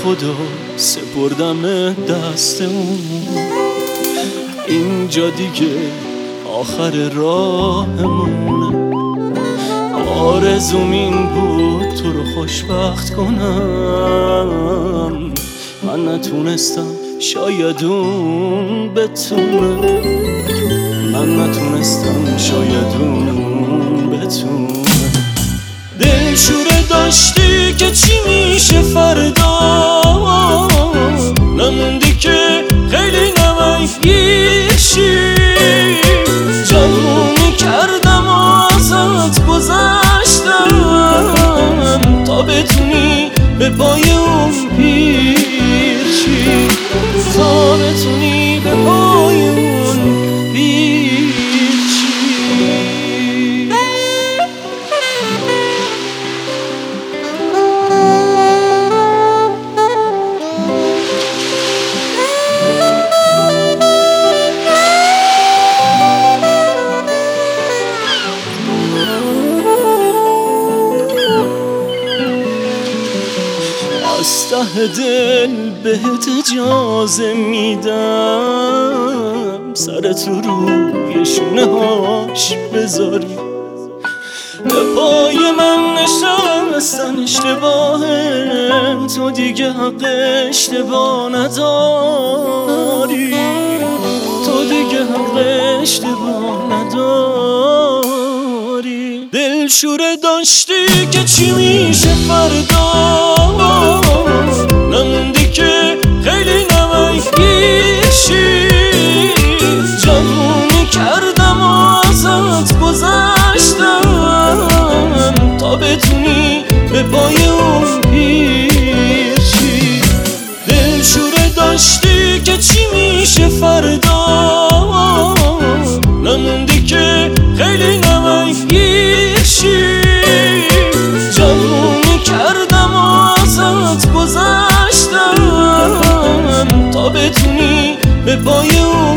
خدا سپردم دست اون. اینجا دیگه آخر راهمونه، آرزوم این بود تو رو خوشبخت کنم. من نتونستم، شاید اون بتونه. من نتونستم، شاید اون بتونه. دلشوره داشتی که چی میشه فردا، نموندی که خیلی نمکیشی. جوونی کردم و ازت گذشتم تا بتونی به پای اون پیر شی، تا بتونی به پای اون پیر شی. از ته دل بهت اجازه میدم سرت روی شونه هاش بذاری. به پای من نشستن اشتباهه، تو دیگه حق اشتباه نداری. تو دیگه حق اشتباه نداری. دلشوره داشتی که چی میشه فردا، نموندی که خیلی نمکیشی. جوونی کردم و ازت گذشتم تا بتونی به پای اون پیر شی. دلشوره داشتی که چی میشه فردا، نموندی که خیلی نمکیشی. جوونی کردم و ازت گذشتم تا بتونی به پای اون